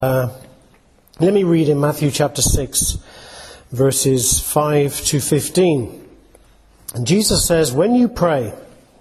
Let me read in Matthew chapter 6, verses 5 to 15. And Jesus says, When you pray,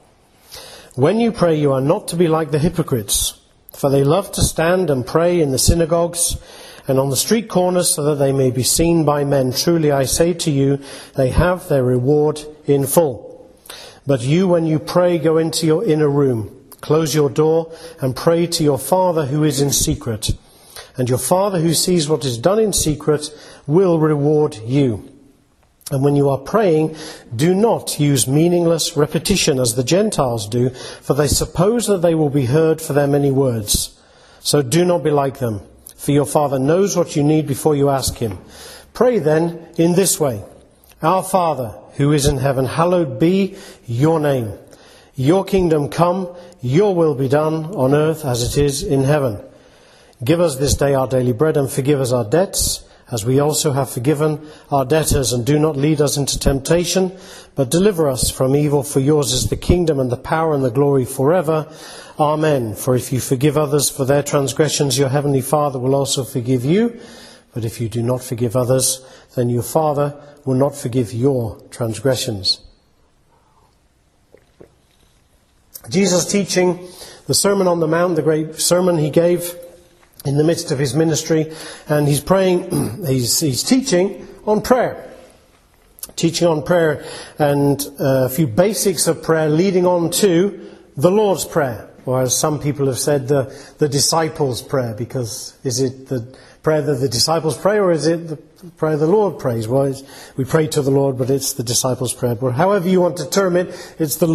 you are not to be like the hypocrites, for they love to stand and pray in the synagogues and on the street corners so that they may be seen by men. Truly I say to you, they have their reward in full. But you, when you pray, go into your inner room, close your door and pray to your Father who is in secret. And your Father who sees what is done in secret will reward you. And when you are praying, do not use meaningless repetition as the Gentiles do, for they suppose that they will be heard for their many words. So do not be like them, for your Father knows what you need before you ask him. Pray then in this way: Our Father who is in heaven, hallowed be your name. Your kingdom come, your will be done on earth as it is in heaven. Give us this day our daily bread, and forgive us our debts, as we also have forgiven our debtors. And do not lead us into temptation, but deliver us from evil. For yours is the kingdom and the power and the glory forever. Amen. For if you forgive others for their transgressions, your heavenly Father will also forgive you. But if you do not forgive others, then your Father will not forgive your transgressions. Jesus teaching the Sermon on the Mount, the great sermon he gave in the midst of his ministry, and he's praying, he's teaching on prayer. Teaching on prayer and a few basics of prayer leading on to the Lord's Prayer, or as some people have said, the disciples' prayer, because is it the prayer that the disciples pray, or is it the prayer the Lord prays? Well, we pray to the Lord, but it's the disciples' prayer. But however you want to term it, it's the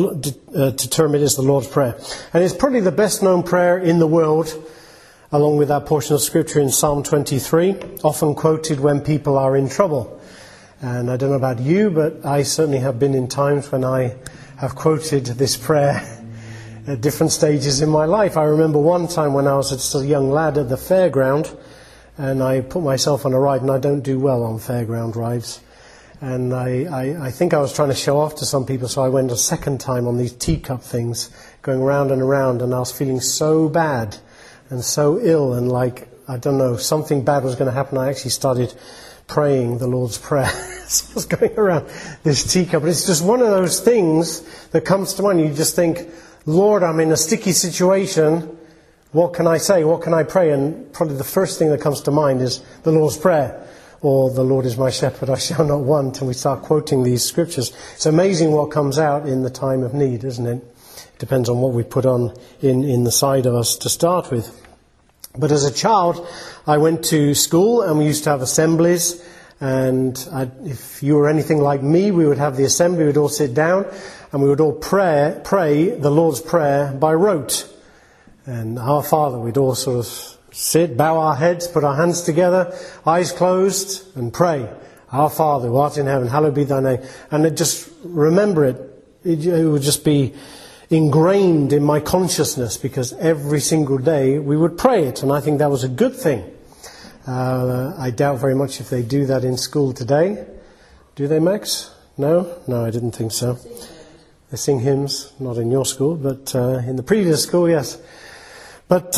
Lord's Prayer. And it's probably the best known prayer in the world, along with that portion of Scripture in Psalm 23, often quoted when people are in trouble. And I don't know about you, but I certainly have been in times when I have quoted this prayer at different stages in my life. I remember one time when I was just a young lad at the fairground, and I put myself on a ride, and I don't do well on fairground rides. And I think I was trying to show off to some people, so I went a second time on these teacup things, going round and around, and I was feeling so bad and so ill, and like, I don't know, something bad was going to happen. I actually started praying the Lord's Prayer. So I was going around this teacup. But it's just one of those things that comes to mind. You just think, Lord, I'm in a sticky situation. What can I say? What can I pray? And probably the first thing that comes to mind is the Lord's Prayer, or the Lord is my shepherd, I shall not want. And we start quoting these scriptures. It's amazing what comes out in the time of need, isn't it? Depends on what we put on in the side of us to start with. But as a child, I went to school and we used to have assemblies. And if you were anything like me, we would have the assembly, we would all sit down and we would all pray the Lord's Prayer by rote. And Our Father, we'd all sort of sit, bow our heads, put our hands together, eyes closed, and pray. Our Father, who art in heaven, hallowed be thy name. And just remember it. It would just be ingrained in my consciousness, because every single day we would pray it, and I think that was a good thing. I doubt very much if they do that in school today. Do they, Max? No, I didn't think so. They sing hymns, not in your school, but in the previous school, yes. But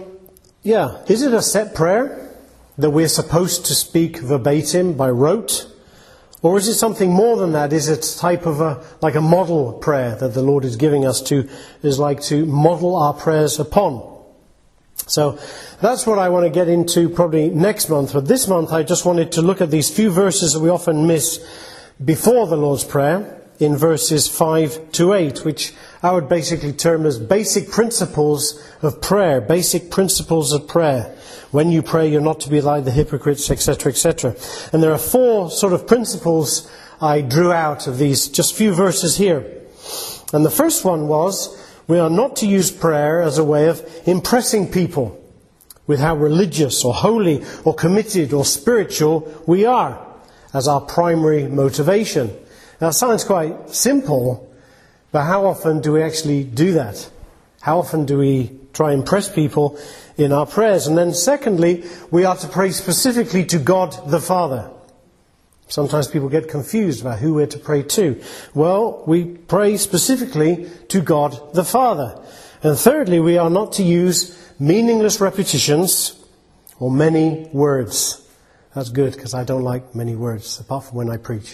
is it a set prayer that we're supposed to speak verbatim by rote? Or is it something more than that? Is it type of like a model prayer that the Lord is giving us to model our prayers upon? So that's what I want to get into probably next month. But this month I just wanted to look at these few verses that we often miss before the Lord's Prayer, in verses 5 to 8, which I would basically term as basic principles of prayer. Basic principles of prayer. When you pray, you're not to be like the hypocrites, etc., etc. And there are four sort of principles I drew out of these just few verses here. And the first one was, we are not to use prayer as a way of impressing people with how religious or holy or committed or spiritual we are as our primary motivation. Now, it sounds quite simple, but how often do we actually do that? How often do we try and impress people in our prayers? And then secondly, we are to pray specifically to God the Father. Sometimes people get confused about who we're to pray to. Well, we pray specifically to God the Father. And thirdly, we are not to use meaningless repetitions or many words. That's good, because I don't like many words, apart from when I preach.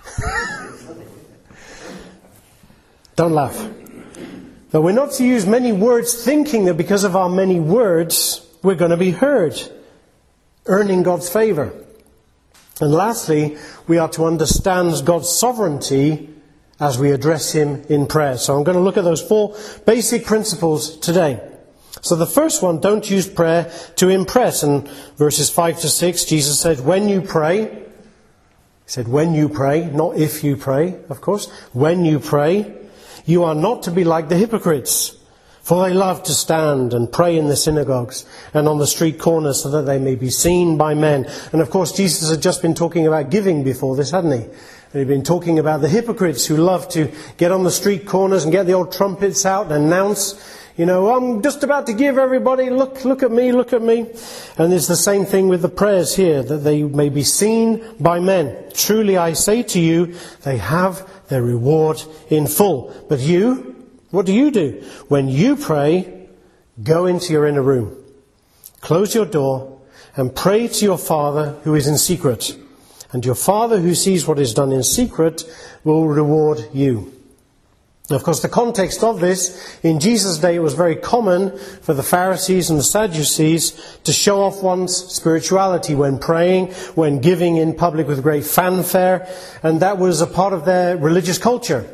Don't laugh. But we're not to use many words thinking that because of our many words, we're going to be heard, earning God's favour. And lastly, we are to understand God's sovereignty as we address Him in prayer. So I'm going to look at those 4 basic principles today. So the first one, don't use prayer to impress. And verses 5 to 6, Jesus said, when you pray, He said, when you pray, not if you pray, of course. When you pray, you are not to be like the hypocrites, for they love to stand and pray in the synagogues and on the street corners so that they may be seen by men. And of course, Jesus had just been talking about giving before this, hadn't he? And he'd been talking about the hypocrites who love to get on the street corners and get the old trumpets out and announce, I'm just about to give everybody, look at me, look at me. And it's the same thing with the prayers here, that they may be seen by men. Truly I say to you, they have their reward in full. But you, what do? When you pray, go into your inner room, close your door, and pray to your Father who is in secret. And your Father who sees what is done in secret will reward you. Now, of course, the context of this, in Jesus' day, it was very common for the Pharisees and the Sadducees to show off one's spirituality when praying, when giving in public with great fanfare, and that was a part of their religious culture.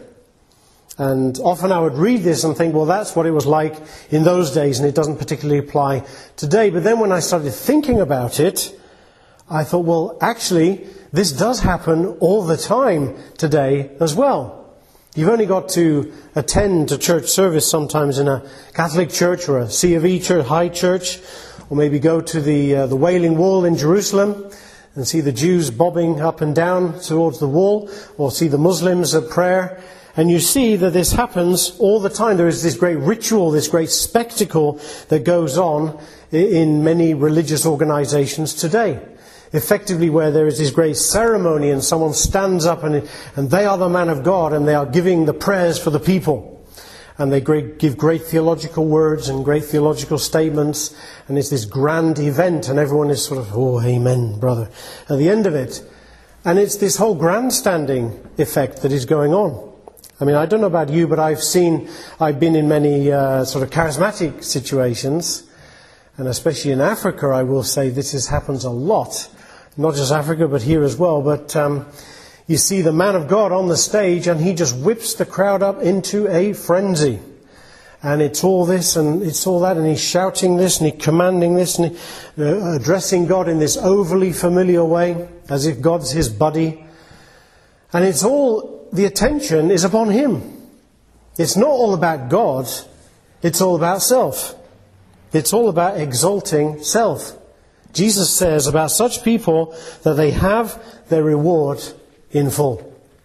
And often I would read this and think, well, that's what it was like in those days, and it doesn't particularly apply today. But then when I started thinking about it, I thought, well, actually, this does happen all the time today as well. You've only got to attend a church service sometimes in a Catholic church or a C of E church, high church, or maybe go to the Wailing Wall in Jerusalem and see the Jews bobbing up and down towards the wall, or see the Muslims at prayer. And you see that this happens all the time. There is this great ritual, this great spectacle that goes on in many religious organizations today. Effectively, where there is this great ceremony and someone stands up and they are the man of God and they are giving the prayers for the people. And they give great theological words and great theological statements. And it's this grand event and everyone is sort of, oh, amen, brother, at the end of it. And it's this whole grandstanding effect that is going on. I mean, I don't know about you, but I've been in many sort of charismatic situations, and especially in Africa, I will say this happens a lot. Not just Africa, but here as well. But you see the man of God on the stage, and he just whips the crowd up into a frenzy. And it's all this and it's all that, and he's shouting this and he's commanding this and addressing God in this overly familiar way, as if God's his buddy. And it's all... the attention is upon him. It's not all about God. It's all about self. It's all about exalting self. Jesus says about such people that they have their reward in full.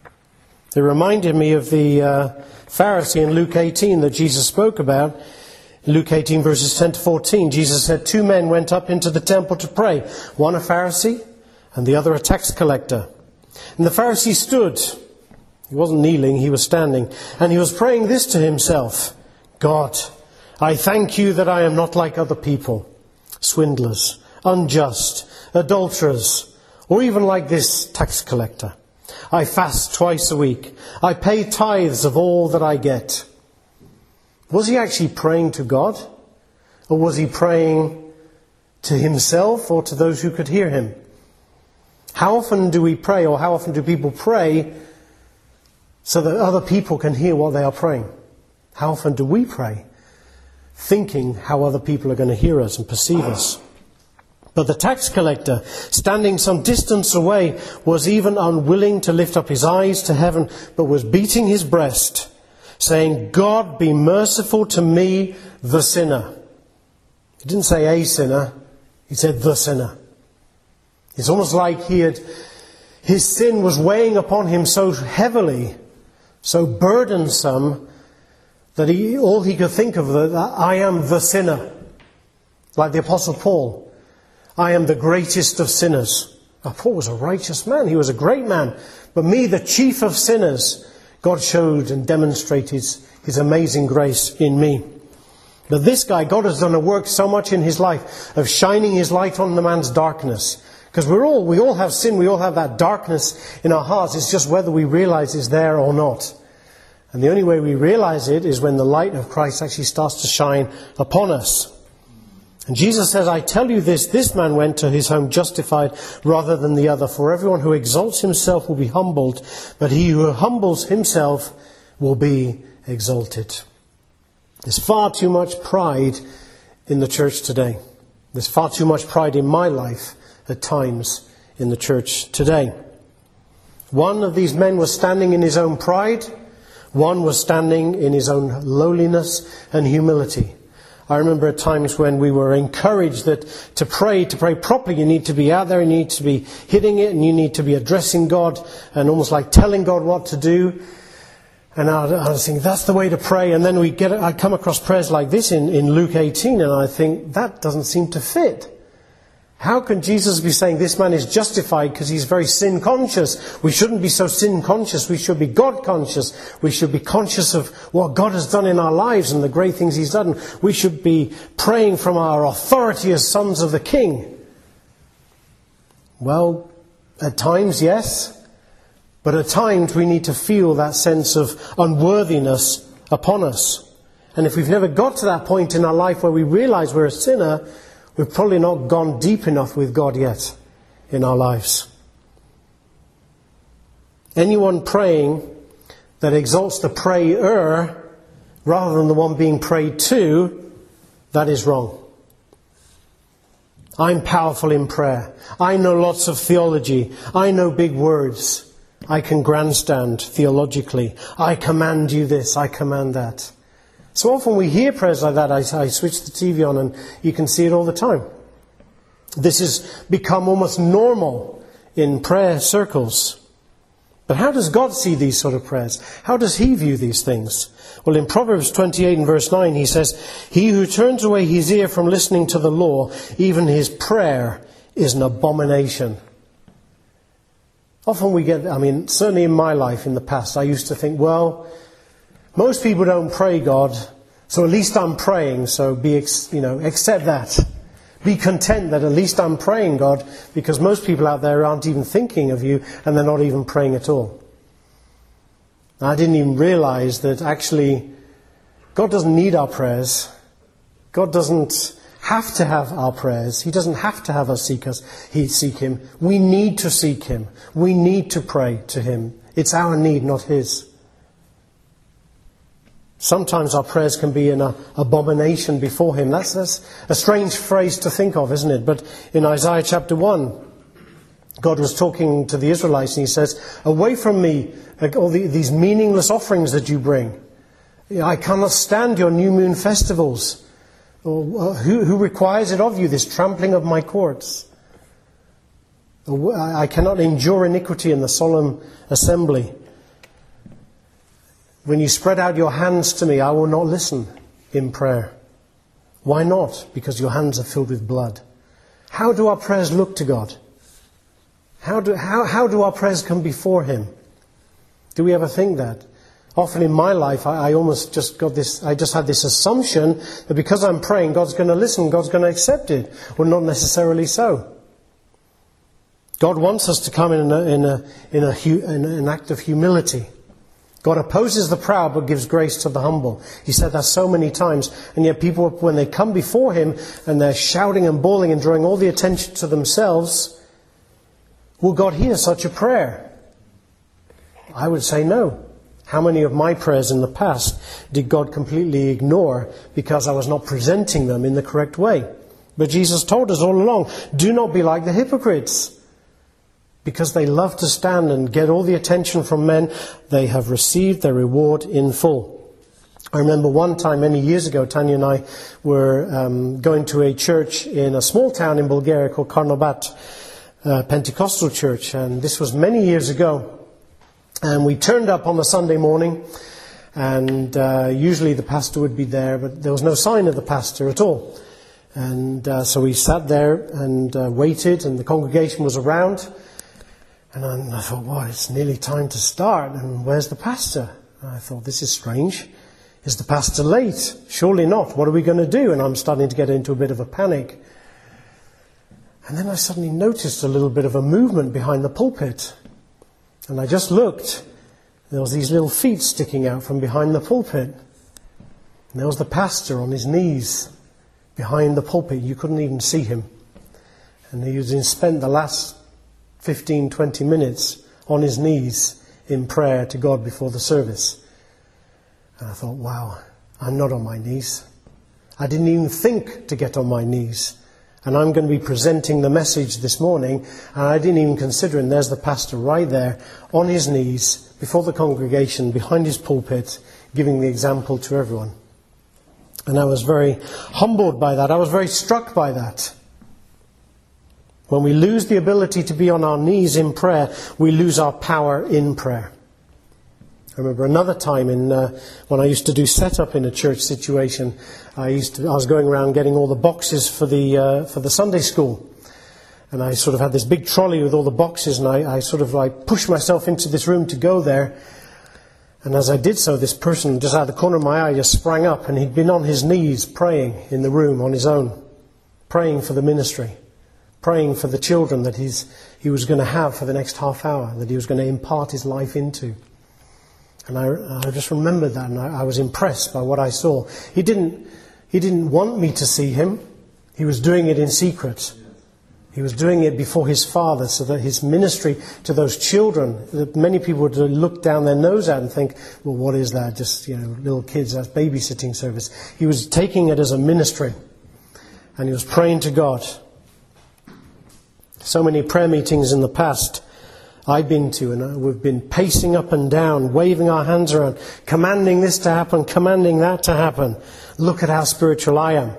It reminded me of the Pharisee in Luke 18 that Jesus spoke about. Luke 18 verses 10 to 14. Jesus said, 2 men went up into the temple to pray. One a Pharisee and the other a tax collector. And the Pharisee stood. He wasn't kneeling, he was standing. And he was praying this to himself. God, I thank you that I am not like other people, swindlers, unjust, adulterers, or even like this tax collector. I fast twice a week. I pay tithes of all that I get. Was he actually praying to God? Or was he praying to himself or to those who could hear him? How often do we pray, or how often do people pray so that other people can hear what they are praying? How often do we pray, thinking how other people are going to hear us and perceive us? But the tax collector, standing some distance away, was even unwilling to lift up his eyes to heaven, but was beating his breast, saying, God, be merciful to me, the sinner. He didn't say a sinner, he said the sinner. It's almost like his sin was weighing upon him so heavily, so burdensome, that all he could think of, that I am the sinner. Like the Apostle Paul. I am the greatest of sinners. Now, Paul was a righteous man. He was a great man. But me, the chief of sinners, God showed and demonstrated his amazing grace in me. But this guy, God has done a work so much in his life of shining his light on the man's darkness. Because we all have sin, we all have that darkness in our hearts. It's just whether we realize it's there or not. And the only way we realize it is when the light of Christ actually starts to shine upon us. And Jesus says, I tell you this man went to his home justified rather than the other. For everyone who exalts himself will be humbled, but he who humbles himself will be exalted. There's far too much pride in the church today. There's far too much pride in my life at times in the church today. One of these men was standing in his own pride. One was standing in his own lowliness and humility. I remember at times when we were encouraged that to pray properly, you need to be out there, you need to be hitting it, and you need to be addressing God and almost like telling God what to do. And I was thinking, that's the way to pray. And then I come across prayers like this in Luke 18, and I think, that doesn't seem to fit. How can Jesus be saying this man is justified because he's very sin conscious? We shouldn't be so sin conscious. We should be God conscious. We should be conscious of what God has done in our lives and the great things he's done. We should be praying from our authority as sons of the King. Well, at times, yes. But at times we need to feel that sense of unworthiness upon us. And if we've never got to that point in our life where we realize we're a sinner, we've probably not gone deep enough with God yet in our lives. Anyone praying that exalts the prayer rather than the one being prayed to, that is wrong. I'm powerful in prayer. I know lots of theology. I know big words. I can grandstand theologically. I command you this, I command that. So often we hear prayers like that. I switch the TV on and you can see it all the time. This has become almost normal in prayer circles. But how does God see these sort of prayers? How does he view these things? Well, in Proverbs 28 and verse 9, he says, he who turns away his ear from listening to the law, even his prayer is an abomination. Often we get, certainly in my life in the past, I used to think, well, most people don't pray God, so at least I'm praying, so accept that. Be content that at least I'm praying God, because most people out there aren't even thinking of you, and they're not even praying at all. I didn't even realize that actually God doesn't need our prayers. God doesn't have to have our prayers. He doesn't have to have us seek Him. We need to seek Him. We need to pray to Him. It's our need, not His. Sometimes our prayers can be an abomination before Him. That's a strange phrase to think of, isn't it? But in Isaiah chapter 1, God was talking to the Israelites and He says, away from me, all these meaningless offerings that you bring. I cannot stand your new moon festivals. Who requires it of you, this trampling of my courts? I cannot endure iniquity in the solemn assembly. When you spread out your hands to me, I will not listen in prayer. Why not? Because your hands are filled with blood. How do our prayers look to God? How do our prayers come before Him? Do we ever think that? Often in my life, I just had this assumption that because I'm praying, God's going to listen, God's going to accept it. Well, not necessarily so. God wants us to come in an act of humility. God opposes the proud but gives grace to the humble. He said that so many times. And yet people, when they come before Him and they're shouting and bawling and drawing all the attention to themselves, will God hear such a prayer? I would say no. How many of my prayers in the past did God completely ignore because I was not presenting them in the correct way? But Jesus told us all along, do not be like the hypocrites. Because they love to stand and get all the attention from men, they have received their reward in full. I remember one time many years ago, Tanya and I were going to a church in a small town in Bulgaria called Karnobat, Pentecostal church. And this was many years ago. And we turned up on the Sunday morning, and usually the pastor would be there, but there was no sign of the pastor at all. And so we sat there and waited, and the congregation was around. And I thought, well, it's nearly time to start, and where's the pastor? And I thought, this is strange. Is the pastor late? Surely not. What are we going to do? And I'm starting to get into a bit of a panic. And then I suddenly noticed a little bit of a movement behind the pulpit. And I just looked. There was these little feet sticking out from behind the pulpit. And there was the pastor on his knees behind the pulpit. You couldn't even see him. And he was spent the last 15, 20 minutes on his knees in prayer to God before the service. And I thought, wow, I'm not on my knees. I didn't even think to get on my knees. And I'm going to be presenting the message this morning, and I didn't even consider, and there's the pastor right there on his knees before the congregation, behind his pulpit, giving the example to everyone. And I was very humbled by that. I was very struck by that. When we lose the ability to be on our knees in prayer, we lose our power in prayer. I remember another time when I used to do setup in a church situation. I was going around getting all the boxes for the Sunday school, and I sort of had this big trolley with all the boxes, and I sort of like pushed myself into this room to go there. And as I did so, this person just out of the corner of my eye just sprang up, and he'd been on his knees praying in the room on his own, praying for the ministry, praying for the children that he was going to have for the next half hour, that he was going to impart his life into. And I just remembered that, and I was impressed by what I saw. He didn't want me to see him. He was doing it in secret. He was doing it before his Father, so that his ministry to those children, that many people would look down their nose at and think, well, what is that? Just, little kids, that's babysitting service. He was taking it as a ministry, and he was praying to God. So many prayer meetings in the past I've been to, and we've been pacing up and down, waving our hands around, commanding this to happen, commanding that to happen. Look at how spiritual I am.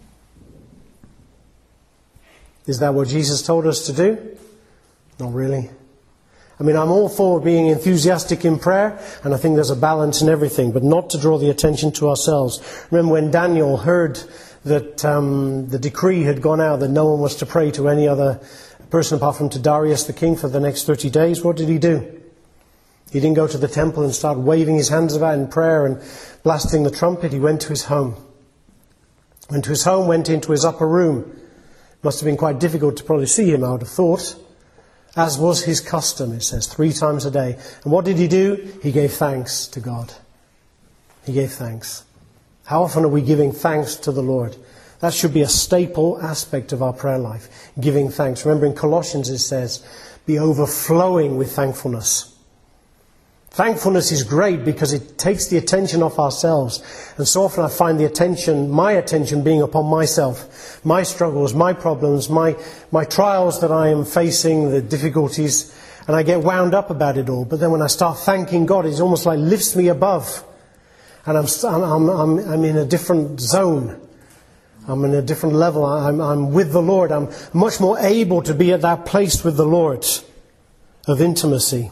Is that what Jesus told us to do? Not really. I mean, I'm all for being enthusiastic in prayer, and I think there's a balance in everything, but not to draw the attention to ourselves. Remember when Daniel heard that the decree had gone out that no one was to pray to any other person apart from to Darius the king for the next 30 days, what did he do? He didn't go to the temple and start waving his hands about in prayer and blasting the trumpet. He went to his home. Went to his home, went into his upper room. Must have been quite difficult to probably see him, I would have thought. As was his custom, it says, 3 times a day. And what did he do? He gave thanks to God. He gave thanks. How often are we giving thanks to the Lord? That should be a staple aspect of our prayer life, giving thanks. Remember in Colossians it says, be overflowing with thankfulness. Thankfulness is great because it takes the attention off ourselves. And so often I find my attention being upon myself, my struggles, my problems, my trials that I am facing, the difficulties, and I get wound up about it all. But then when I start thanking God, it's almost like lifts me above. And I'm in a different zone. I'm in a different level. I'm with the Lord. I'm much more able to be at that place with the Lord of intimacy.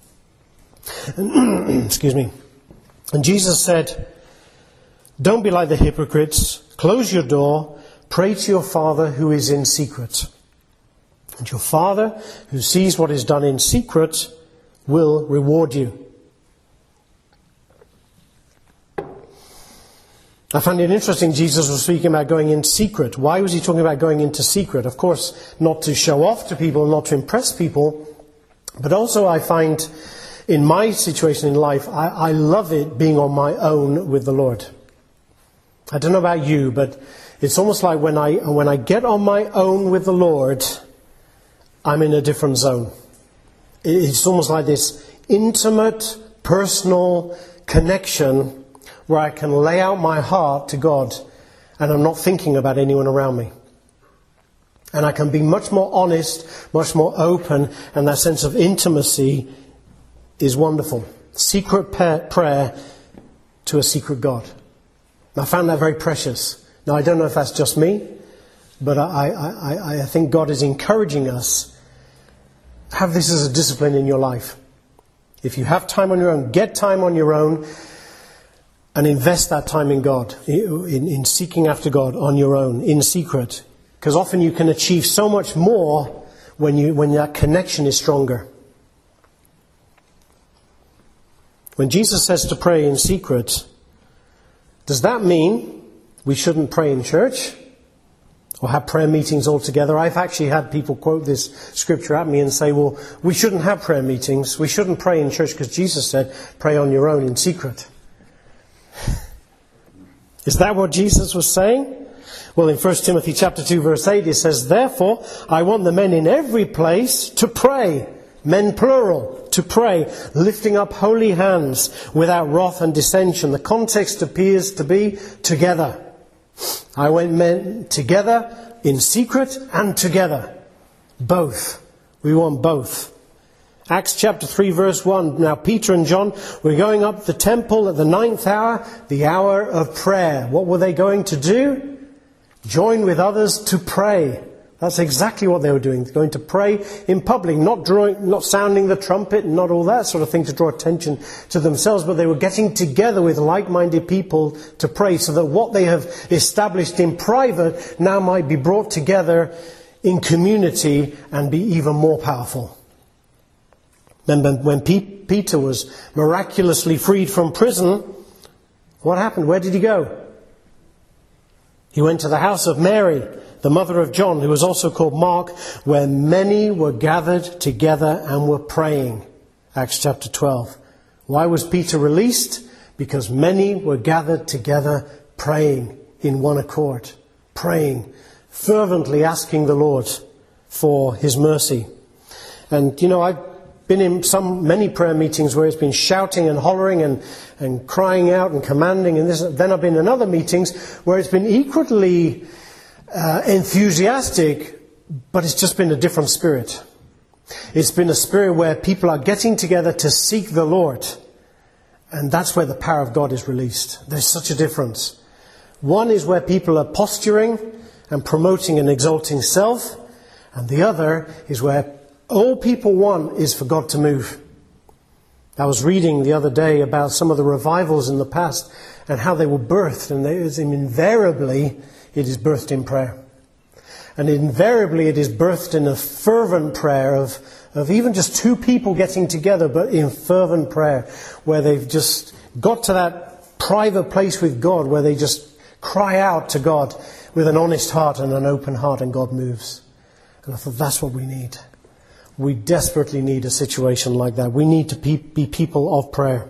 Excuse me. And Jesus said, don't be like the hypocrites. Close your door. Pray to your Father who is in secret. And your Father who sees what is done in secret will reward you. I found it interesting Jesus was speaking about going in secret. Why was he talking about going into secret? Of course, not to show off to people, not to impress people. But also I find in my situation in life, I love it being on my own with the Lord. I don't know about you, but it's almost like when I get on my own with the Lord, I'm in a different zone. It's almost like this intimate, personal connection where I can lay out my heart to God and I'm not thinking about anyone around me. And I can be much more honest, much more open, and that sense of intimacy is wonderful. Secret prayer to a secret God. And I found that very precious. Now, I don't know if that's just me, but I think God is encouraging us. Have this as a discipline in your life. If you have time on your own, get time on your own and invest that time in God, in seeking after God on your own, in secret. Because often you can achieve so much more when that connection is stronger. When Jesus says to pray in secret, Does that mean we shouldn't pray in church or have prayer meetings altogether? I've actually had people quote this scripture at me and say, well, we shouldn't have prayer meetings. We shouldn't pray in church because Jesus said, pray on your own in secret. Is that what Jesus was saying? Well, in 1 Timothy chapter 2, verse 8, it says, therefore, I want the men in every place to pray. Men plural, to pray, lifting up holy hands without wrath and dissension. The context appears to be together. I want men together in secret and together. Both. We want both. Acts chapter 3 verse 1. Now Peter and John were going up the temple at the 9th hour, the hour of prayer. What were they going to do? Join with others to pray. That's exactly what they were doing. They're going to pray in public, not sounding the trumpet and not all that sort of thing to draw attention to themselves, but they were getting together with like-minded people to pray so that what they have established in private now might be brought together in community and be even more powerful. Remember when Peter was miraculously freed from prison, what happened? Where did he go? He went to the house of Mary, the mother of John, who was also called Mark, where many were gathered together and were praying. Acts chapter 12. Why was Peter released? Because many were gathered together praying in one accord. Praying, fervently asking the Lord for His mercy. And, I've been in many prayer meetings where it's been shouting and hollering and crying out and commanding and this. Then I've been in other meetings where it's been equally enthusiastic, but it's just been a different spirit. It's been a spirit where people are getting together to seek the Lord. And that's where the power of God is released. There's such a difference. One is where people are posturing and promoting and exalting self. And the other is where all people want is for God to move. I was reading the other day about some of the revivals in the past and how they were birthed. And invariably, it is birthed in prayer. And invariably, it is birthed in a fervent prayer of even just two people getting together, but in fervent prayer, where they've just got to that private place with God, where they just cry out to God with an honest heart and an open heart, and God moves. And I thought, that's what we need. We desperately need a situation like that. We need to be people of prayer.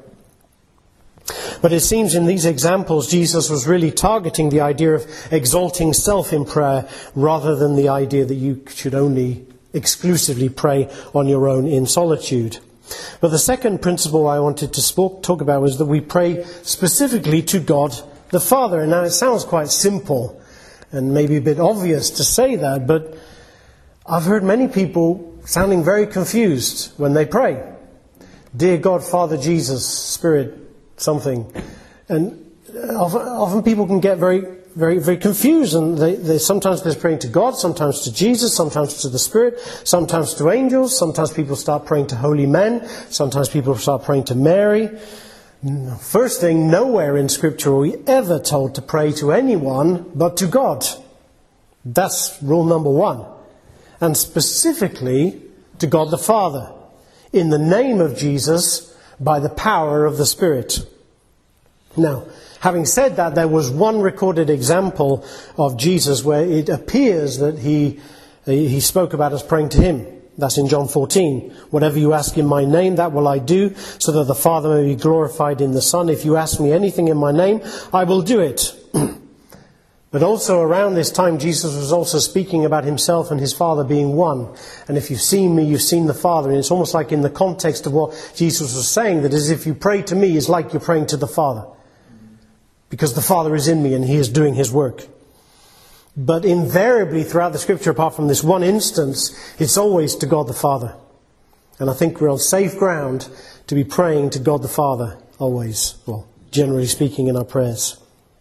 But it seems in these examples, Jesus was really targeting the idea of exalting self in prayer rather than the idea that you should only exclusively pray on your own in solitude. But the second principle I wanted to talk about was that we pray specifically to God the Father. And now it sounds quite simple and maybe a bit obvious to say that, but I've heard many people sounding very confused when they pray. Dear God, Father, Jesus, Spirit, something. And often people can get very, very, very confused. And they sometimes they're praying to God, sometimes to Jesus, sometimes to the Spirit, sometimes to angels. Sometimes people start praying to holy men. Sometimes people start praying to Mary. First thing, nowhere in Scripture are we ever told to pray to anyone but to God. That's rule number one. And specifically to God the Father, in the name of Jesus, by the power of the Spirit. Now, having said that, there was one recorded example of Jesus where it appears that he spoke about us praying to Him. That's in John 14. Whatever you ask in my name, that will I do, so that the Father may be glorified in the Son. If you ask me anything in my name, I will do it. But also around this time, Jesus was also speaking about Himself and His Father being one. And if you've seen me, you've seen the Father. And it's almost like in the context of what Jesus was saying, that as if you pray to me, it's like you're praying to the Father. Because the Father is in me and He is doing His work. But invariably throughout the Scripture, apart from this one instance, it's always to God the Father. And I think we're on safe ground to be praying to God the Father always. Well, generally speaking in our prayers.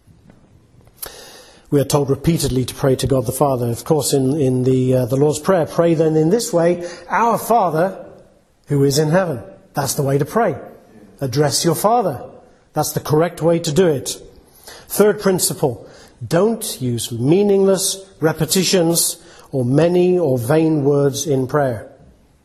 We are told repeatedly to pray to God the Father. Of course, in the Lord's Prayer, pray then in this way, Our Father who is in heaven. That's the way to pray. Address your Father. That's the correct way to do it. Third principle, don't use meaningless repetitions or many or vain words in prayer.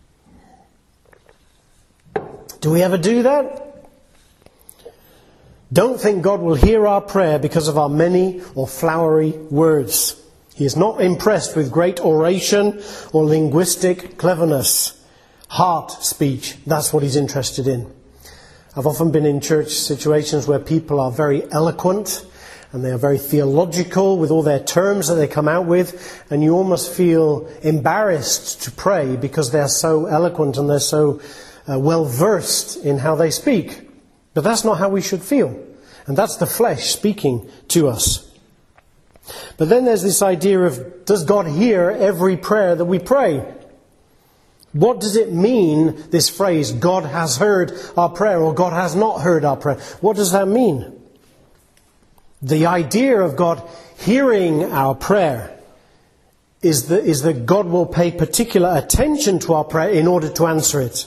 Do we ever do that? Don't think God will hear our prayer because of our many or flowery words. He is not impressed with great oration or linguistic cleverness. Heart speech, that's what he's interested in. I've often been in church situations where people are very eloquent and they are very theological with all their terms that they come out with, and you almost feel embarrassed to pray because they're so eloquent and they're so well versed in how they speak. But that's not how we should feel. And that's the flesh speaking to us. But then there's this idea of, does God hear every prayer that we pray? What does it mean, this phrase, God has heard our prayer, or God has not heard our prayer? What does that mean? The idea of God hearing our prayer is that God will pay particular attention to our prayer in order to answer it.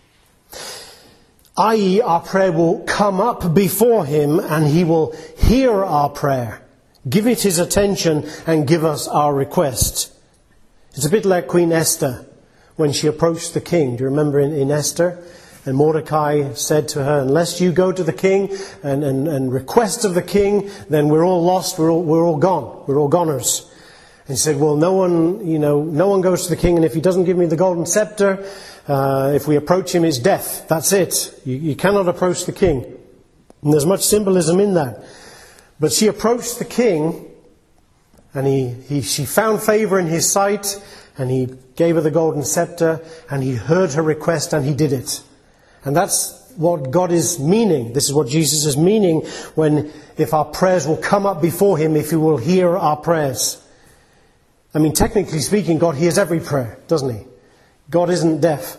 I.e., our prayer will come up before him and he will hear our prayer, give it his attention and give us our request. It's a bit like Queen Esther when she approached the king. Do you remember in Esther? And Mordecai said to her, unless you go to the king and request of the king, then we're all lost, we're all gone, we're all goners. And he said, well, no one goes to the king, and if he doesn't give me the golden scepter, if we approach him, it's death. That's it. You cannot approach the king. And there's much symbolism in that. But she approached the king, and she found favour in his sight, and he gave her the golden scepter, and he heard her request, and he did it. And that's what God is meaning. This is what Jesus is meaning if our prayers will come up before him, if he will hear our prayers. I mean, technically speaking, God hears every prayer, doesn't he? God isn't deaf.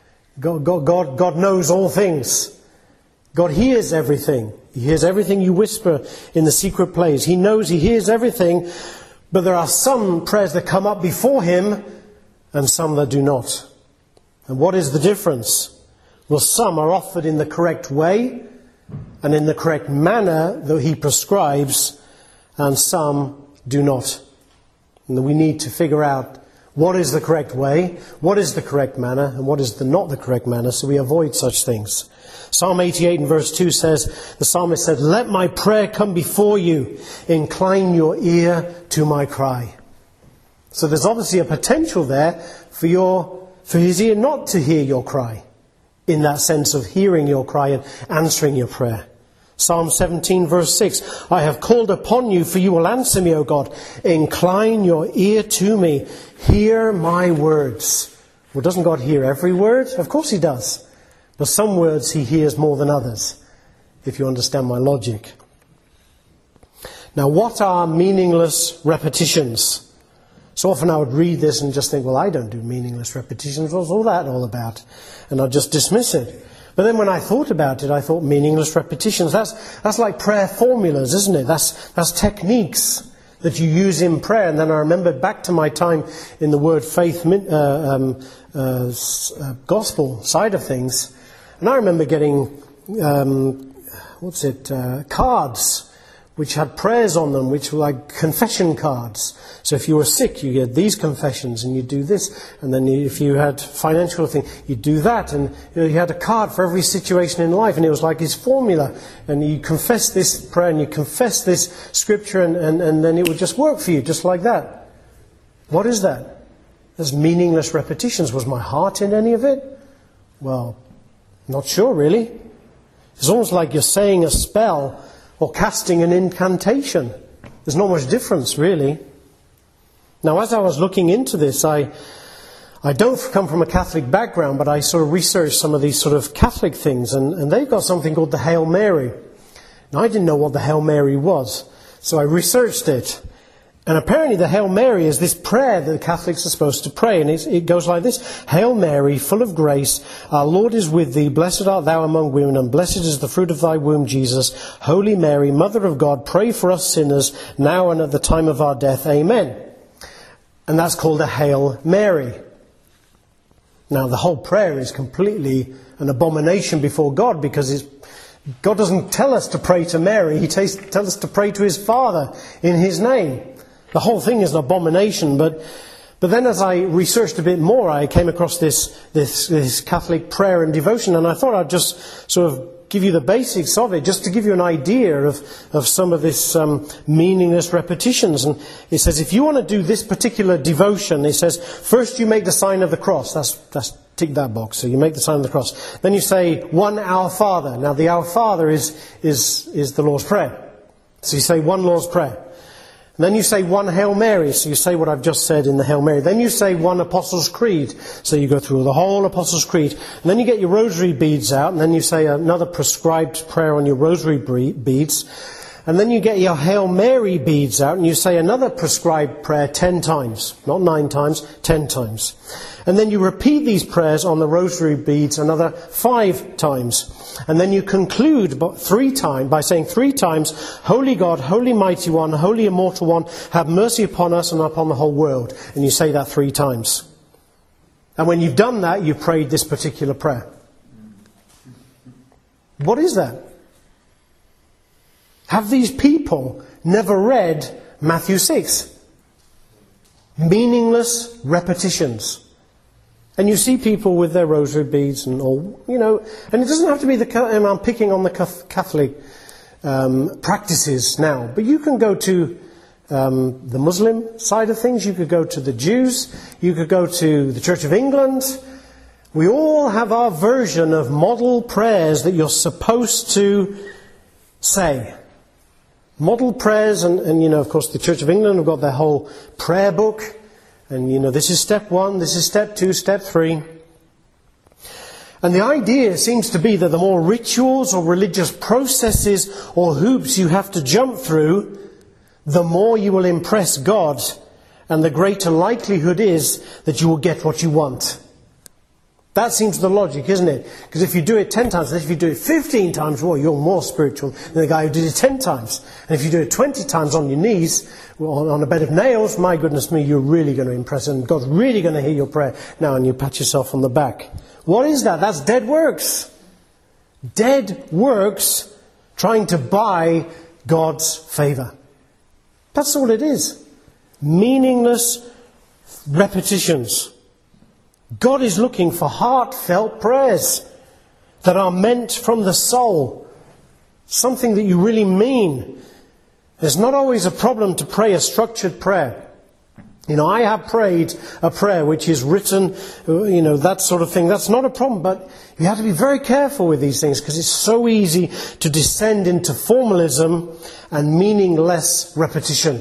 God knows all things. God hears everything. He hears everything you whisper in the secret place. He knows, he hears everything, but there are some prayers that come up before him and some that do not. And what is the difference? Well, some are offered in the correct way and in the correct manner that he prescribes, and some do not. And we need to figure out what is the correct way, what is the correct manner, and what is not the correct manner, so we avoid such things. Psalm 88 and verse 2 says, the psalmist said, let my prayer come before you, incline your ear to my cry. So there's obviously a potential there for his ear not to hear your cry, in that sense of hearing your cry and answering your prayer. Psalm 17 verse 6, I have called upon you, for you will answer me, O God. Incline your ear to me. Hear my words. Well, doesn't God hear every word? Of course he does. But some words he hears more than others, if you understand my logic. Now, what are meaningless repetitions? So often I would read this and just think, well, I don't do meaningless repetitions. What's all that all about? And I'd just dismiss it. But then when I thought about it, I thought meaningless repetitions, that's like prayer formulas, isn't it? That's techniques that you use in prayer. And then I remembered back to my time in the Word Faith gospel side of things. And I remember getting, cards which had prayers on them, which were like confession cards. So if you were sick, you get these confessions and you do this. And then if you had financial thing, you do that. And you had a card for every situation in life. And it was like his formula. And you confess this prayer and you confess this scripture and then it would just work for you, just like that. What is that? There's meaningless repetitions. Was my heart in any of it? Well, not sure really. It's almost like you're saying a spell or casting an incantation. There's not much difference, really. Now, as I was looking into this, I don't come from a Catholic background, but I sort of researched some of these sort of Catholic things, and they've got something called the Hail Mary. Now, I didn't know what the Hail Mary was, so I researched it. And apparently the Hail Mary is this prayer that the Catholics are supposed to pray. And it goes like this. Hail Mary, full of grace, our Lord is with thee. Blessed art thou among women, and blessed is the fruit of thy womb, Jesus. Holy Mary, Mother of God, pray for us sinners, now and at the time of our death. Amen. And that's called a Hail Mary. Now, the whole prayer is completely an abomination before God, because God doesn't tell us to pray to Mary. He tells us to pray to his Father in his name. The whole thing is an abomination, but then as I researched a bit more, I came across this Catholic prayer and devotion, and I thought I'd just sort of give you the basics of it, just to give you an idea of some of this meaningless repetitions. And it says, if you want to do this particular devotion, it says, first you make the sign of the cross. That's tick that box. So you make the sign of the cross. Then you say, one Our Father. Now the Our Father is the Lord's Prayer. So you say one Lord's Prayer. And then you say one Hail Mary. So you say what I've just said in the Hail Mary. Then you say one Apostles' Creed. So you go through the whole Apostles' Creed. And then you get your rosary beads out. And then you say another prescribed prayer on your rosary beads. And then you get your Hail Mary beads out. And you say another prescribed prayer 10 times. Not 9 times, 10 times. And then you repeat these prayers on the rosary beads another 5 times. And then you conclude by saying 3 times, Holy God, Holy Mighty One, Holy Immortal One, have mercy upon us and upon the whole world. And you say that 3 times. And when you've done that, you've prayed this particular prayer. What is that? Have these people never read Matthew 6? Meaningless repetitions. And you see people with their rosary beads and all, and it doesn't have to be I'm picking on the Catholic practices now, but you can go to the Muslim side of things, you could go to the Jews, you could go to the Church of England. We all have our version of model prayers that you're supposed to say. Model prayers, and of course the Church of England have got their whole prayer book. And, this is step 1, this is step 2, step 3. And the idea seems to be that the more rituals or religious processes or hoops you have to jump through, the more you will impress God, and the greater likelihood is that you will get what you want. That seems the logic, isn't it? Because if you do it 10 times, and if you do it 15 times, well, you're more spiritual than the guy who did it 10 times. And if you do it 20 times on your knees, on a bed of nails, my goodness me, you're really going to impress him. God's really going to hear your prayer. Now, and you pat yourself on the back. What is that? That's dead works. Dead works trying to buy God's favour. That's all it is. Meaningless repetitions. God is looking for heartfelt prayers that are meant from the soul. Something that you really mean. There's not always a problem to pray a structured prayer. I have prayed a prayer which is written, that sort of thing. That's not a problem, but you have to be very careful with these things because it's so easy to descend into formalism and meaningless repetition.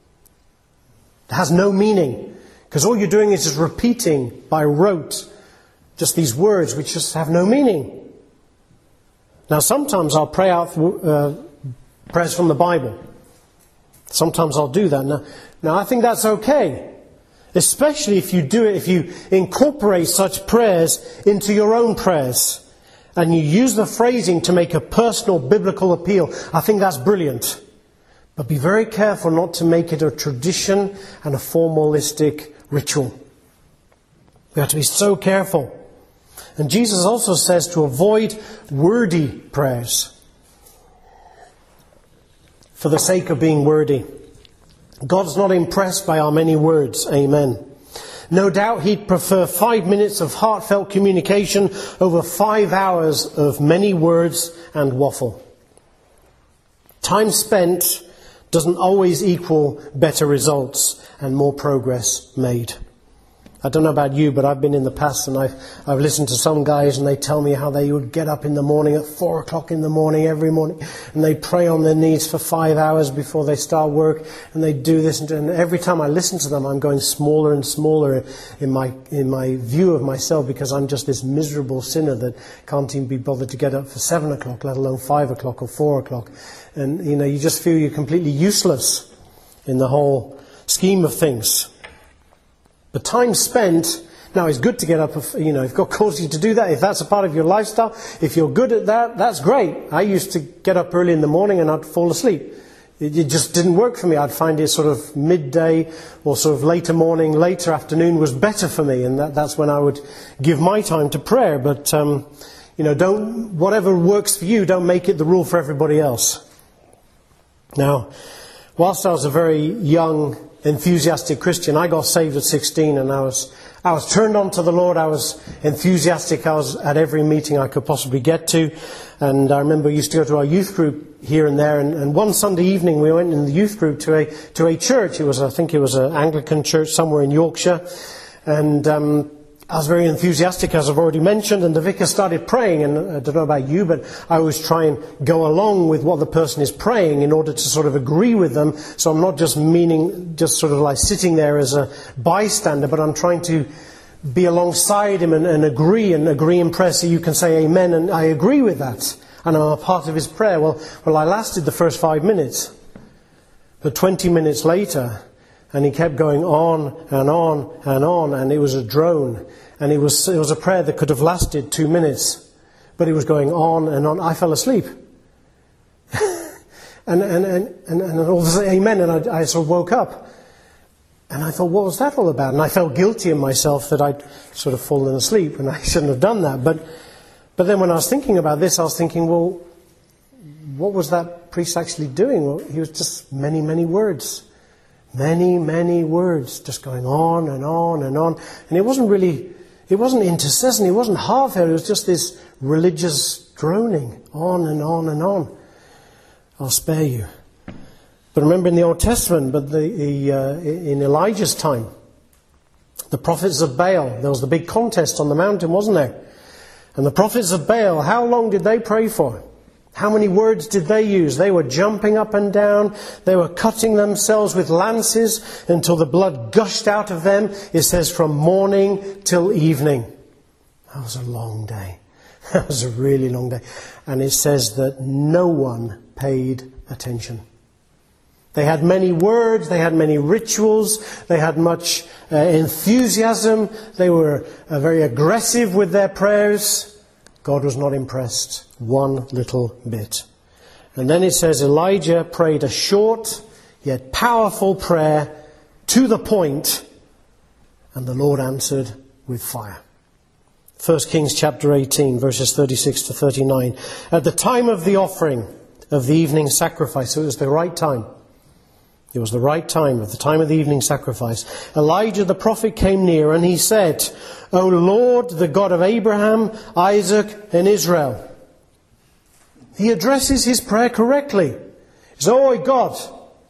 It has no meaning. Because all you're doing is just repeating by rote just these words which just have no meaning. Now sometimes I'll pray out prayers from the Bible. Sometimes I'll do that. Now I think that's okay. Especially if you incorporate such prayers into your own prayers. And you use the phrasing to make a personal biblical appeal. I think that's brilliant. But be very careful not to make it a tradition and a formalistic ritual. We have to be so careful. And Jesus also says to avoid wordy prayers for the sake of being wordy. God's not impressed by our many words. Amen. No doubt He'd prefer 5 minutes of heartfelt communication over 5 hours of many words and waffle. Time spent doesn't always equal better results and more progress made. I don't know about you, but I've been in the past and I've listened to some guys and they tell me how they would get up in the morning at 4 o'clock in the morning every morning and they pray on their knees for 5 hours before they start work and they do this and every time I listen to them I'm going smaller and smaller in my view of myself because I'm just this miserable sinner that can't even be bothered to get up for 7 o'clock, let alone 5 o'clock or 4 o'clock. And you just feel you're completely useless in the whole scheme of things. But time spent, now it's good to get up, if God calls you to do that, if that's a part of your lifestyle, if you're good at that, that's great. I used to get up early in the morning and I'd fall asleep. It just didn't work for me. I'd find it sort of midday or sort of later morning, later afternoon was better for me. And that's when I would give my time to prayer. But, whatever works for you, don't make it the rule for everybody else. Now, whilst I was a very young enthusiastic Christian. I got saved at 16 and I was turned on to the Lord. I was enthusiastic. I was at every meeting I could possibly get to. And I remember we used to go to our youth group here and there. And one Sunday evening we went in the youth group to a church. I think it was an Anglican church somewhere in Yorkshire. And I was very enthusiastic, as I've already mentioned, and the vicar started praying, and I don't know about you, but I always try and go along with what the person is praying in order to sort of agree with them, so I'm not just sort of like sitting there as a bystander, but I'm trying to be alongside him and agree in prayer, so you can say amen, and I agree with that, and I'm a part of his prayer. Well, I lasted the first 5 minutes, but 20 minutes later, and he kept going on and on and on, and it was a drone. And it was a prayer that could have lasted 2 minutes. But it was going on and on. I fell asleep. and all of a sudden, amen, and I sort of woke up. And I thought, what was that all about? And I felt guilty in myself that I'd sort of fallen asleep, and I shouldn't have done that. But then when I was thinking about this, I was thinking, well, what was that priest actually doing? Well, he was just many, many words. Many, many words, just going on and on and on. And it wasn't intercession, it wasn't heartfelt, it was just this religious droning, on and on and on. I'll spare you. But remember in the Old Testament, in Elijah's time, the prophets of Baal, there was the big contest on the mountain, wasn't there? And the prophets of Baal, how long did they pray for? How many words did they use? They were jumping up and down. They were cutting themselves with lances until the blood gushed out of them. It says from morning till evening. That was a long day. That was a really long day. And it says that no one paid attention. They had many words. They had many rituals. They had much enthusiasm. They were very aggressive with their prayers. God was not impressed one little bit. And then it says Elijah prayed a short yet powerful prayer to the point, and the Lord answered with fire. 1 Kings chapter 18, verses 36 to 39. At the time of the offering of the evening sacrifice, so it was the right time. It was the right time, at the time of the evening sacrifice. Elijah the prophet came near and he said, O Lord, the God of Abraham, Isaac and Israel. He addresses his prayer correctly. He says, O God,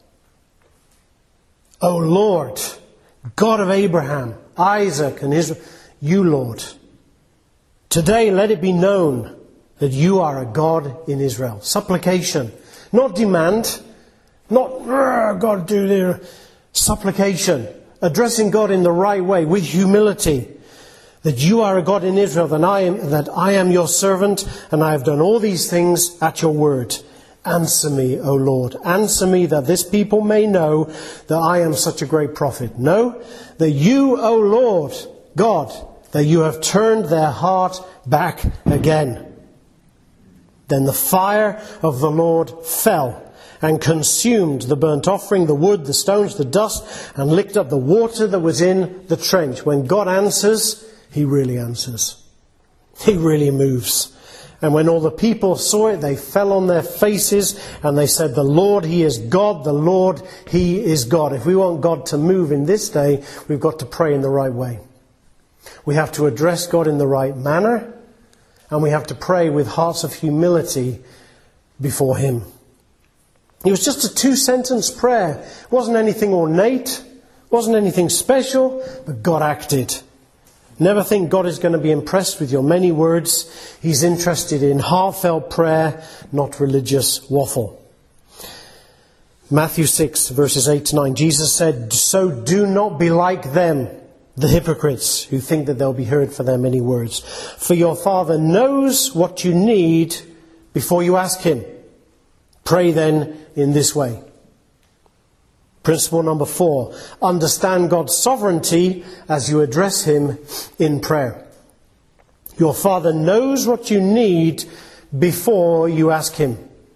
O Lord, God of Abraham, Isaac and Israel, you Lord. Today let it be known that you are a God in Israel. Supplication, not demand. Not, God, do their supplication. Addressing God in the right way, with humility. That you are a God in Israel, that I am your servant, and I have done all these things at your word. Answer me, O Lord. Answer me, that this people may know that I am such a great prophet. Know that you, O Lord, God, that you have turned their heart back again. Then the fire of the Lord fell and consumed the burnt offering, the wood, the stones, the dust, and licked up the water that was in the trench. When God answers, He really answers. He really moves. And when all the people saw it, they fell on their faces and they said, the Lord, He is God. The Lord, He is God. If we want God to move in this day, we've got to pray in the right way. We have to address God in the right manner, and we have to pray with hearts of humility before Him. It was just a 2-sentence prayer. It wasn't anything ornate. It wasn't anything special. But God acted. Never think God is going to be impressed with your many words. He's interested in heartfelt prayer, not religious waffle. Matthew 6, verses 8 to 9. Jesus said, so do not be like them, the hypocrites, who think that they'll be heard for their many words. For your Father knows what you need before you ask Him. Pray then in this way. Principle number 4. Understand God's sovereignty as you address Him in prayer. Your Father knows what you need before you ask Him.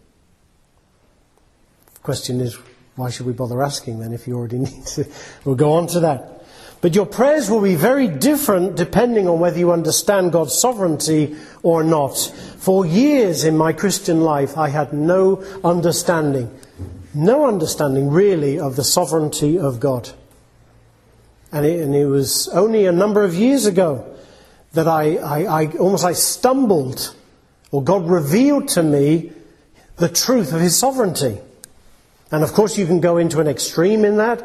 The question is, why should we bother asking then if you already need to? We'll go on to that. But your prayers will be very different depending on whether you understand God's sovereignty or not. For years in my Christian life, I had no understanding. no understanding really of the sovereignty of God. And it was only a number of years ago that I stumbled, or God revealed to me the truth of his sovereignty. And of course you can go into an extreme in that.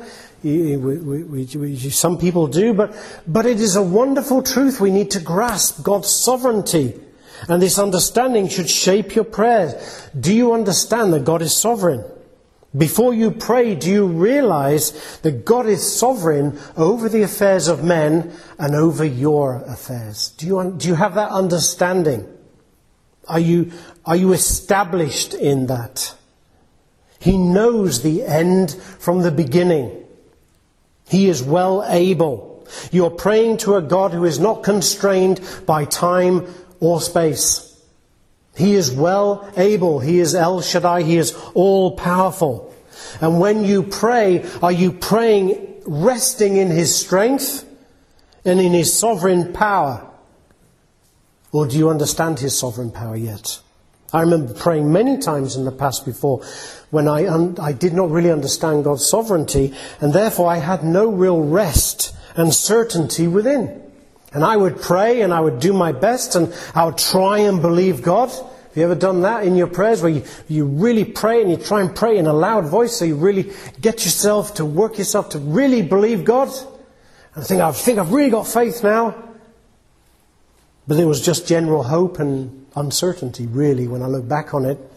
Some people do, but it is a wonderful truth. We need to grasp God's sovereignty. And this understanding should shape your prayers. Do you understand that God is sovereign? Before you pray, do you realize that God is sovereign over the affairs of men and over your affairs? Do you have that understanding? Are you established in that? He knows the end from the beginning. He is well able. You're praying to a God who is not constrained by time or space. He is well able. He is El Shaddai. He is all powerful. And when you pray, are you praying resting in his strength and in his sovereign power? Or do you understand his sovereign power yet? I remember praying many times in the past before when I did not really understand God's sovereignty, and therefore I had no real rest and certainty within. And I would pray and I would do my best and I would try and believe God. Have you ever done that in your prayers where you really pray and you try and pray in a loud voice so you really get yourself to work yourself to really believe God? And I think I've really got faith now. But it was just general hope and uncertainty really when I look back on it.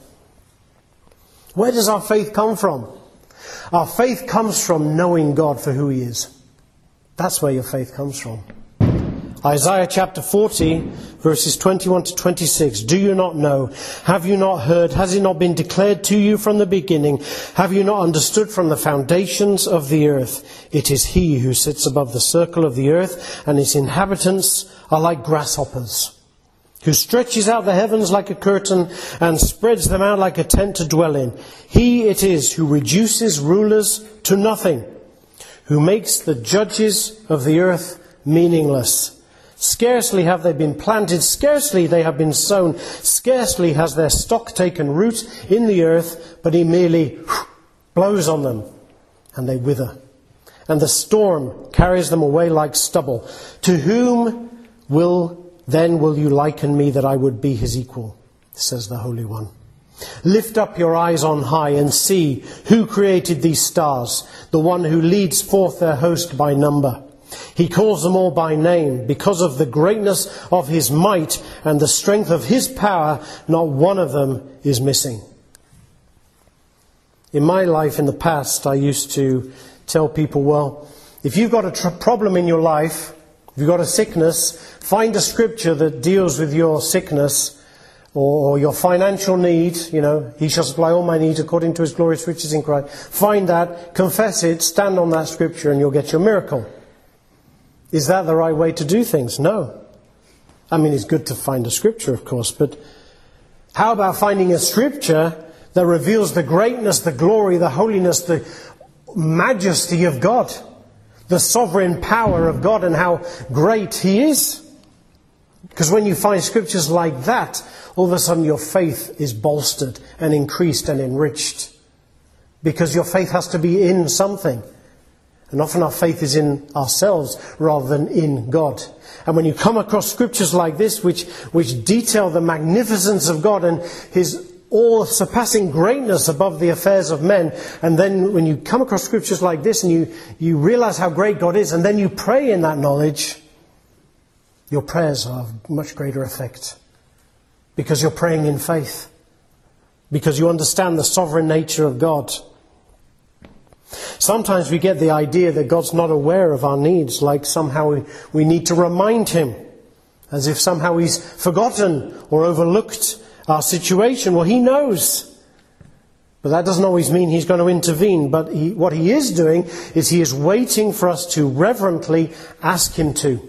Where does our faith come from? Our faith comes from knowing God for who he is. That's where your faith comes from. Isaiah chapter 40, verses 21 to 26. Do you not know? Have you not heard? Has it not been declared to you from the beginning? Have you not understood from the foundations of the earth? It is he who sits above the circle of the earth, and its inhabitants are like grasshoppers, who stretches out the heavens like a curtain and spreads them out like a tent to dwell in. He it is who reduces rulers to nothing, who makes the judges of the earth meaningless. Scarcely have they been planted, scarcely they have been sown, scarcely has their stock taken root in the earth, but he merely blows on them, and they wither. And the storm carries them away like stubble. To whom will you liken me that I would be his equal? Says the Holy One. Lift up your eyes on high and see who created these stars, the one who leads forth their host by number. He calls them all by name. Because of the greatness of his might and the strength of his power, not one of them is missing. In my life in the past, I used to tell people, well, if you've got a problem in your life, if you've got a sickness, find a scripture that deals with your sickness or your financial need. You know, he shall supply all my needs according to his glorious riches in Christ. Find that, confess it, stand on that scripture, and you'll get your miracle. Is that the right way to do things? No. I mean, it's good to find a scripture, of course, but how about finding a scripture that reveals the greatness, the glory, the holiness, the majesty of God, the sovereign power of God, and how great he is? Because when you find scriptures like that, all of a sudden your faith is bolstered and increased and enriched. Because your faith has to be in something. And often our faith is in ourselves rather than in God. And when you come across scriptures like this, which detail the magnificence of God and his all-surpassing greatness above the affairs of men, and then when you come across scriptures like this and you realize how great God is, and then you pray in that knowledge, your prayers are of much greater effect. Because you're praying in faith. Because you understand the sovereign nature of God. Sometimes we get the idea that God's not aware of our needs, like somehow we need to remind him, as if somehow he's forgotten or overlooked our situation. Well, he knows. But that doesn't always mean he's going to intervene. But what he is doing is he is waiting for us to reverently ask him to.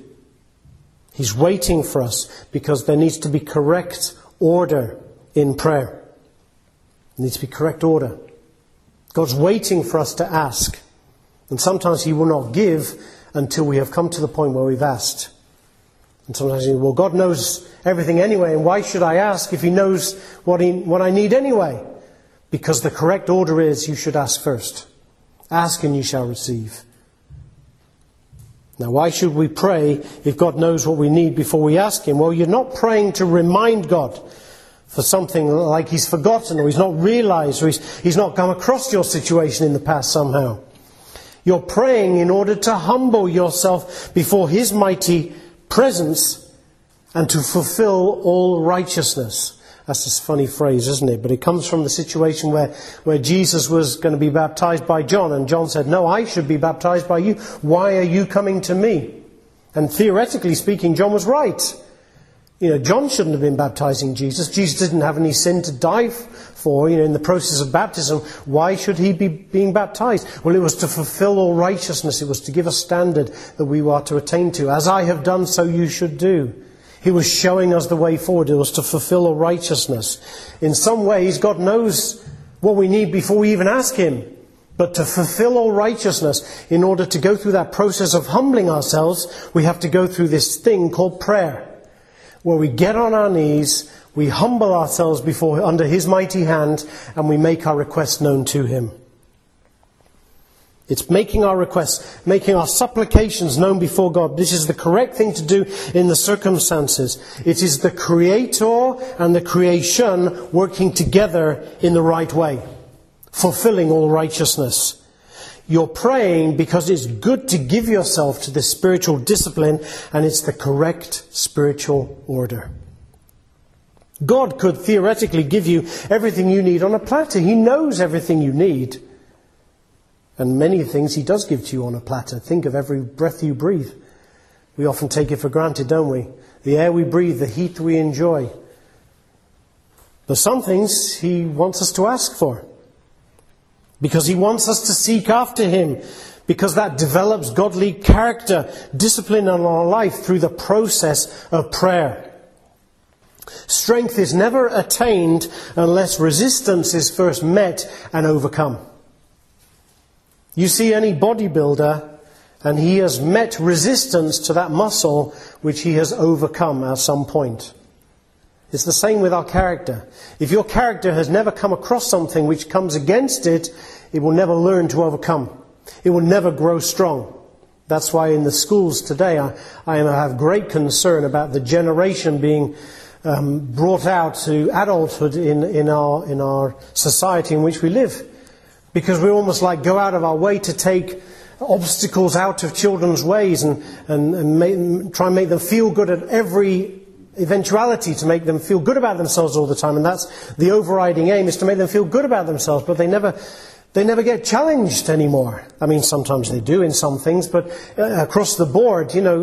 He's waiting for us because there needs to be correct order in prayer. There needs to be correct order. God's waiting for us to ask. And sometimes he will not give until we have come to the point where we've asked. And sometimes you think, well, God knows everything anyway, and why should I ask if he knows what I need anyway? Because the correct order is you should ask first. Ask and you shall receive. Now, why should we pray if God knows what we need before we ask Him? Well, you're not praying to remind God for something like He's forgotten or He's not realized or He's not come across your situation in the past somehow. You're praying in order to humble yourself before His mighty presence and to fulfill all righteousness. That's a funny phrase, isn't it? But it comes from the situation where Jesus was going to be baptized by John, and John said, "No, I should be baptized by you. Why are you coming to me?" And theoretically speaking, John was right. John shouldn't have been baptizing Jesus. Jesus didn't have any sin to die for, in the process of baptism. Why should he be being baptized? Well, it was to fulfill all righteousness. It was to give a standard that we are to attain to. As I have done, so you should do. He was showing us the way forward. It was to fulfill all righteousness. In some ways, God knows what we need before we even ask Him. But to fulfill all righteousnness, in order to go through that process of humbling ourselves, we have to go through this thing called prayer, where we get on our knees, we humble ourselves under His mighty hand, and we make our requests known to Him. It's making our requests, making our supplications known before God. This is the correct thing to do in the circumstances. It is the Creator and the creation working together in the right way, fulfilling all righteousness. You're praying because it's good to give yourself to this spiritual discipline, and it's the correct spiritual order. God could theoretically give you everything you need on a platter. He knows everything you need. And many things He does give to you on a platter. Think of every breath you breathe. We often take it for granted, don't we? The air we breathe, the heat we enjoy. But some things He wants us to ask for. Because He wants us to seek after Him. Because that develops godly character, discipline in our life through the process of prayer. Strength is never attained unless resistance is first met and overcome. You see any bodybuilder, and he has met resistance to that muscle which he has overcome at some point. It's the same with our character. If your character has never come across something which comes against it, it will never learn to overcome. It will never grow strong. That's why in the schools today I have great concern about the generation being brought out to adulthood in our society in which we live. Because we almost go out of our way to take obstacles out of children's ways and try and make them feel good at every eventuality, to make them feel good about themselves all the time. And that's the overriding aim, is to make them feel good about themselves. But they never get challenged anymore. I mean, sometimes they do in some things, but across the board, they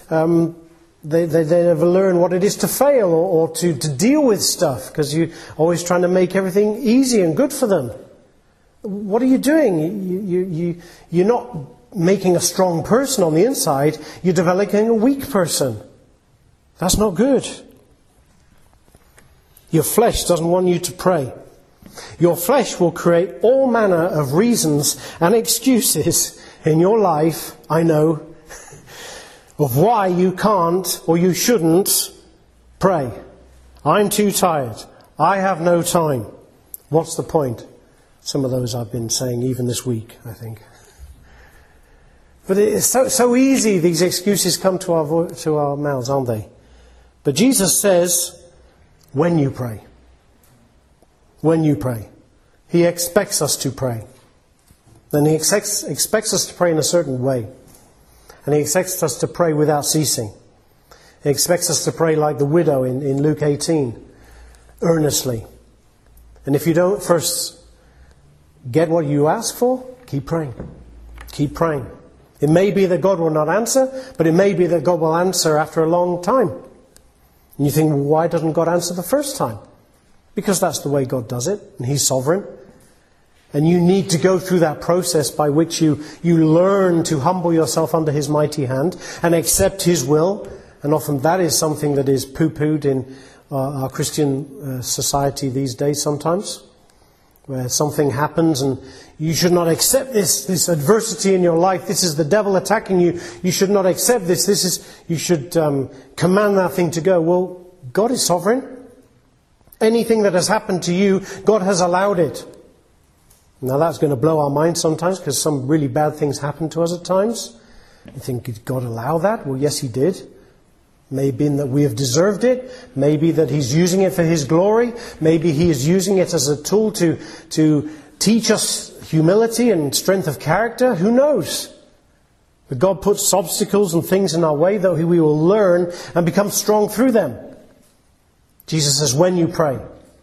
never learn what it is to fail or to deal with stuff, because you're always trying to make everything easy and good for them. What are you doing? You're not making a strong person on the inside. You're developing a weak person. That's not good. Your flesh doesn't want you to pray. Your flesh will create all manner of reasons and excuses in your life, I know, of why you can't or you shouldn't pray. I'm too tired. I have no time. What's the point? Some of those I've been saying even this week, I think. But it's so easy, these excuses come to our mouths, aren't they? But Jesus says, when you pray. When you pray. He expects us to pray. And He expects us to pray in a certain way. And He expects us to pray without ceasing. He expects us to pray like the widow in Luke 18, earnestly. And if you don't first get what you ask for, keep praying. Keep praying. It may be that God will not answer, but it may be that God will answer after a long time. And you think, well, why doesn't God answer the first time? Because that's the way God does it, and He's sovereign. And you need to go through that process by which you learn to humble yourself under His mighty hand and accept His will. And often that is something that is poo-pooed in our Christian society these days sometimes, where something happens and you should not accept this adversity in your life. This is the devil attacking you. You should not accept this. You should command that thing to go. Well, God is sovereign. Anything that has happened to you, God has allowed it. Now that's going to blow our minds sometimes because some really bad things happen to us at times. You think, did God allow that? Well, yes, He did. Maybe that we have deserved it. Maybe that He's using it for His glory. Maybe He is using it as a tool to teach us humility and strength of character. Who knows? But God puts obstacles and things in our way that we will learn and become strong through them. Jesus says, when you pray,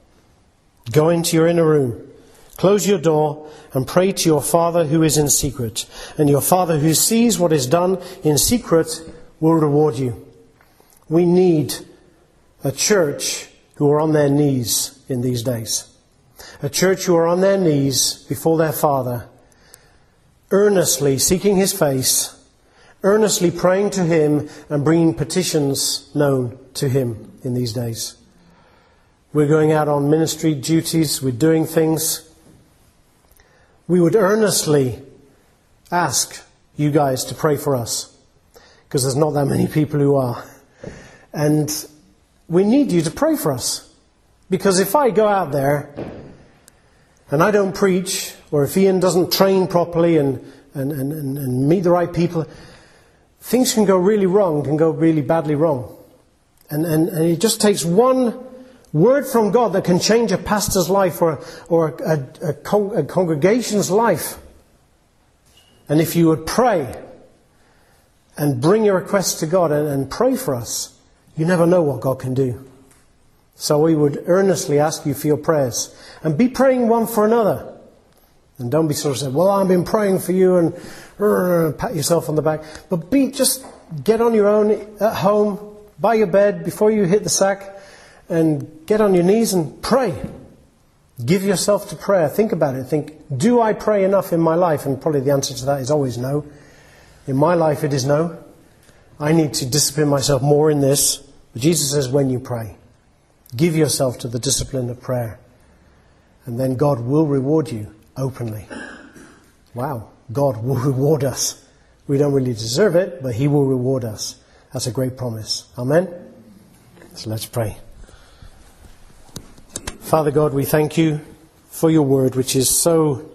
go into your inner room, close your door and pray to your Father who is in secret. And your Father who sees what is done in secret will reward you. We need a church who are on their knees in these days. A church who are on their knees before their Father, earnestly seeking His face, earnestly praying to Him and bringing petitions known to Him in these days. We're going out on ministry duties, we're doing things. We would earnestly ask you guys to pray for us, because there's not that many people who are. And we need you to pray for us. Because if I go out there and I don't preach, or if Ian doesn't train properly and meet the right people, things can go really wrong, can go really badly wrong. And it just takes one word from God that can change a pastor's life or a congregation's life. And if you would pray and bring your requests to God and pray for us, you never know what God can do. So we would earnestly ask you for your prayers. And be praying one for another. And don't be sort of saying, well, I've been praying for you, and pat yourself on the back. But just get on your own at home, by your bed, before you hit the sack, and get on your knees and pray. Give yourself to prayer. Think about it. Think, do I pray enough in my life? And probably the answer to that is always no. In my life it is no. I need to discipline myself more in this. But Jesus says, when you pray, give yourself to the discipline of prayer. And then God will reward you openly. Wow, God will reward us. We don't really deserve it, but He will reward us. That's a great promise. Amen? So let's pray. Father God, we thank you for your word, which is so